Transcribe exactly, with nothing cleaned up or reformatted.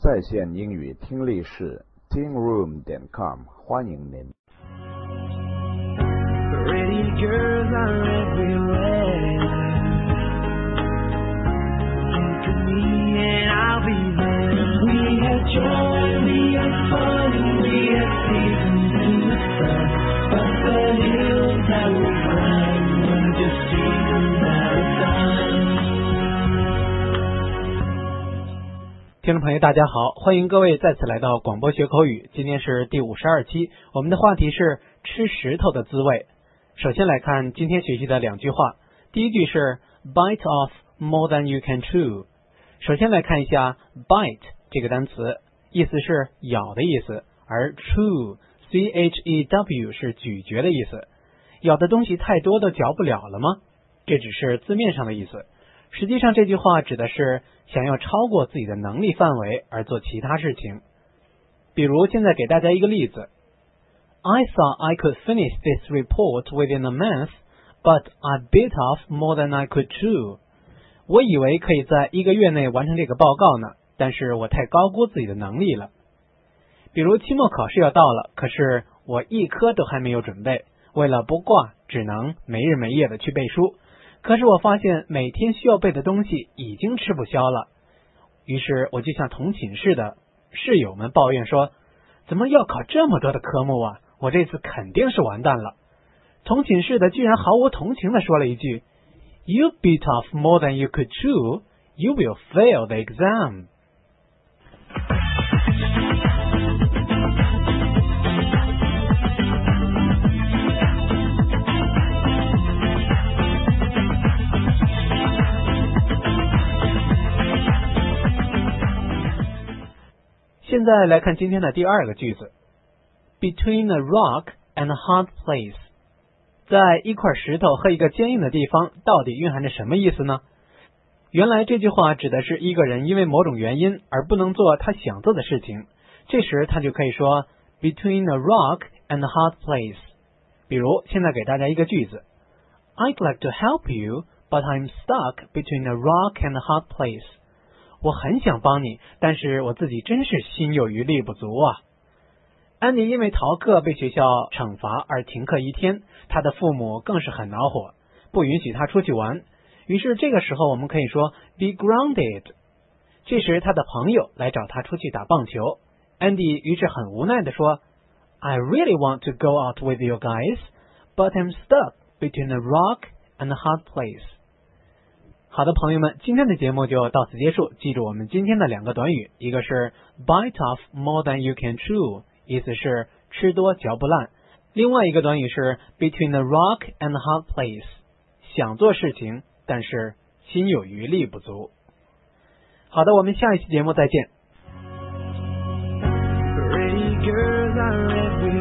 在线英语听力室 听 room 点 com 欢迎您。 Pretty girls are everywhere. Look at me and I'll be there. We have joy, we have fun, we have seasons in the sun. But the hills that we climb are just seasons at a time. 听众朋友大家好，欢迎各位再次来到广播学口语，今天是第五十二期，我们的话题是吃石头的滋味。首先来看今天学习的两句话，第一句是 bite off more than you can chew。 首先来看一下 bite 这个单词，意思是咬的意思，而 chew C H E W 是咀嚼的意思。咬的东西太多都嚼不了了吗？这只是字面上的意思，实际上这句话指的是想要超过自己的能力范围而做其他事情。比如现在给大家一个例子， I thought I could finish this report within a month, but I bit off more than I could chew. 我以为可以在一个月内完成这个报告呢，但是我太高估自己的能力了。比如期末考试要到了，可是我一科都还没有准备，为了不挂，只能没日没夜的去背书。可是我发现每天需要背的东西已经吃不消了，于是我就向同寝室的室友们抱怨说，怎么要考这么多的科目啊，我这次肯定是完蛋了。同寝室的居然毫无同情的说了一句， You bit off more than you could chew, you will fail the exam. 现在来看今天的第二个句子 Between a rock and a hard place. 在一块石头和一个坚硬的地方到底蕴含着什么意思呢？原来这句话指的是一个人因为某种原因而不能做他想做的事情，这时他就可以说 Between a rock and a hard place. 比如现在给大家一个句子， I'd like to help you, but I'm stuck between a rock and a hard place. 我很想帮你，但是我自己真是心有余力不足啊。安妮因为逃课被学校惩罚而停课一天，她的父母更是很恼火，不允许她出去玩。于是这个时候我们可以说 be grounded。 这时她的朋友来找她出去打棒球，安迪于是很无奈地说， I really want to go out with you guys, but I'm stuck between a rock and a hard place。好的朋友们，今天的节目就到此结束。记住我们今天的两个短语，一个是 bite off more than you can chew， 意思是吃多嚼不烂。另外一个短语是 between a rock and a hard place， 想做事情，但是心有余力不足。好的，我们下一期节目再见。 Pretty girls are everywhere.